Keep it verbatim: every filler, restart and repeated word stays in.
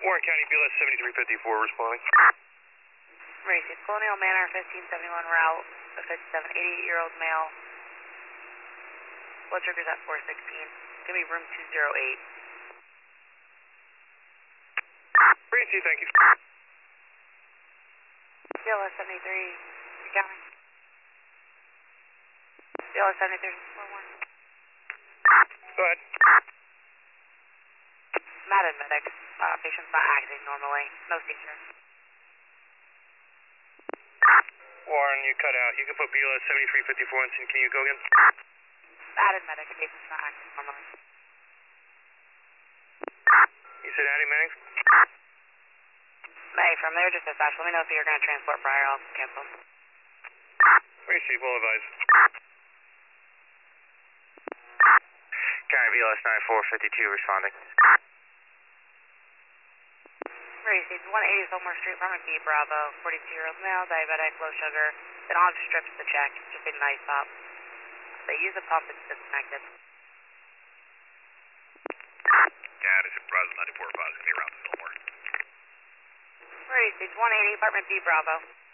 Warren County, B L S seventy-three fifty-four responding. Macy's Colonial Manor, fifteen seventy-one route, a fifty-seven, eighty-eight-year-old male. Blood sugar's at four sixteen. It's going to be room two oh eight. Rancy, thank you. B L S seventy-three, counting. B L S seventy-three, four one. Go ahead. Madden medic. Uh, patient's not acting normally. No seizure. Warren, you cut out. You can put B L S seventy-three fifty-four in. Can you go again? Added medic. Patient's not acting normally. You said adding medics? May, from there, just dispatch. Let me know if you're going to transport prior. I'll cancel. Receive, well advised. County B L S ninety-four fifty-two responding. Receive one eighty Fillmore Street, Apartment B, Bravo. forty-two-year-old male, diabetic, low sugar. They don't have strips to check. Just a nice pop. They use a pump. It's disconnected. Yeah, this is Bravo ninety-four five. It's going to be around Fillmore. Receive one eighty Apartment B, Bravo.